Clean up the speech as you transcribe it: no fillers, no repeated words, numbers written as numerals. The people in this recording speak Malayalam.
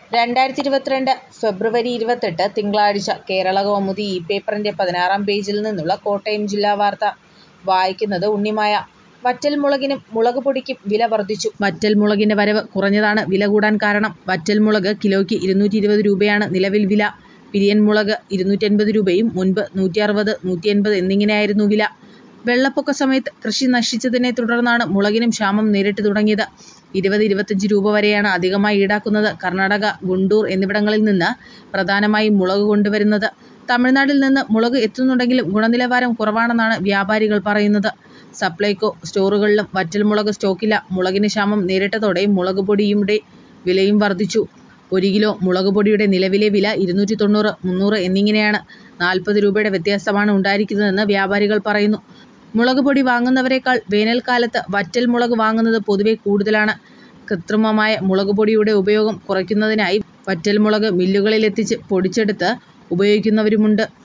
2022 ഫെബ്രുവരി 28 തിങ്കളാഴ്ച കേരളകൗമുദി പേപ്പറിന്റെ 16-ാം പേജിൽ നിന്നുള്ള കോട്ടയം ജില്ലാ വാർത്ത വായിക്കുന്നത് ഉണ്ണിമായ. വറ്റൽമുളകിനും മുളകുപൊടിക്കും വില വർധിച്ചു. വറ്റൽമുളകിന്റെ വരവ് കുറഞ്ഞതാണ് വില കൂടാൻ കാരണം. വറ്റൽമുളക് കിലോയ്ക്ക് 220 രൂപയാണ് നിലവിൽ വില. പിരിയൻ മുളക് 250 രൂപയും മുൻപ് 160, 180 എന്നിങ്ങനെയായിരുന്നു വില. വെള്ളപ്പൊക്ക സമയത്ത് കൃഷി നശിച്ചതിനെ തുടർന്നാണ് മുളകിനും ക്ഷാമം നേരിട്ട് തുടങ്ങിയത്. 20-25 രൂപ വരെയാണ് അധികമായി ഈടാക്കുന്നത്. കർണാടക, ഗുണ്ടൂർ എന്നിവിടങ്ങളിൽ നിന്ന് പ്രധാനമായും മുളക് കൊണ്ടുവരുന്നത്. തമിഴ്നാട്ടിൽ നിന്ന് മുളക് എത്തുന്നുണ്ടെങ്കിലും ഗുണനിലവാരം കുറവാണെന്നാണ് വ്യാപാരികൾ പറയുന്നത്. സപ്ലൈകോ സ്റ്റോറുകളിലും വറ്റൽമുളക് സ്റ്റോക്കില്ല. മുളകിന് ക്ഷാമം നേരിട്ടതോടെ മുളക് പൊടിയുടെ വിലയും വർധിച്ചു. 1 കിലോ മുളക് പൊടിയുടെ നിലവിലെ വില 290, 300 എന്നിങ്ങനെയാണ്. 40 രൂപയുടെ വ്യത്യാസമാണ് ഉണ്ടായിരിക്കുന്നതെന്ന് വ്യാപാരികൾ പറയുന്നു. മുളക് പൊടി വാങ്ങുന്നവരേക്കാൾ വേനൽക്കാലത്ത് വറ്റൽ മുളക് വാങ്ങുന്നത് പൊതുവെ കൂടുതലാണ്. കൃത്രിമമായ മുളക് പൊടിയുടെ ഉപയോഗം കുറയ്ക്കുന്നതിനായി വറ്റൽമുളക് മില്ലുകളിലെത്തിച്ച് പൊടിച്ചെടുത്ത് ഉപയോഗിക്കുന്നവരുമുണ്ട്.